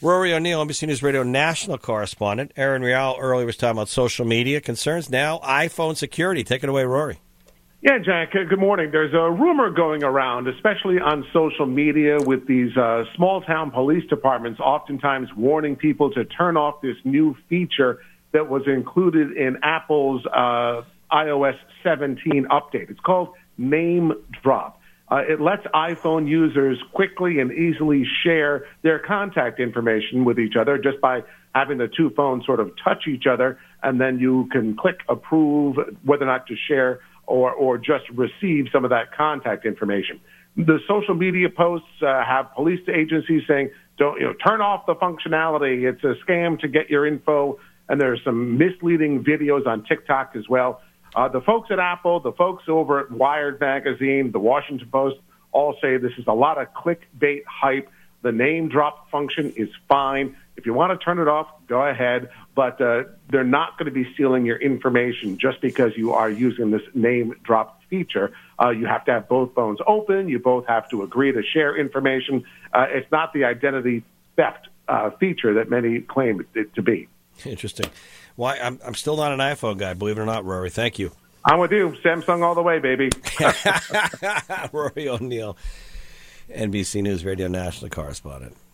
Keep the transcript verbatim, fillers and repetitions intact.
Rory O'Neill, N B C News Radio national correspondent. Aaron Real earlier was talking about social media concerns. Now iPhone security. Take it away, Rory. Yeah, Jack, uh, good morning. There's a rumor going around, especially on social media, with these uh, small-town police departments oftentimes warning people to turn off this new feature that was included in Apple's uh, i O S seventeen update. It's called Name Drop. Uh, it lets iPhone users quickly and easily share their contact information with each other just by having the two phones sort of touch each other, and then you can click approve whether or not to share or, or just receive some of that contact information. The social media posts uh, have police agencies saying, don't, you know, turn off the functionality. It's a scam to get your info. And there's some misleading videos on TikTok as well. Uh, the folks at Apple, the folks over at Wired Magazine, the Washington Post, all say this is a lot of clickbait hype. The name drop function is fine. If you want to turn it off, go ahead. But uh, they're not going to be stealing your information just because you are using this name drop feature. Uh, you have to have both phones open. You both have to agree to share information. Uh, it's not the identity theft uh, feature that many claim it to be. Interesting. Why? I'm, I'm still not an iPhone guy, believe it or not, Rory. Thank you. I'm with you. Samsung all the way, baby. Rory O'Neill, N B C News Radio national correspondent.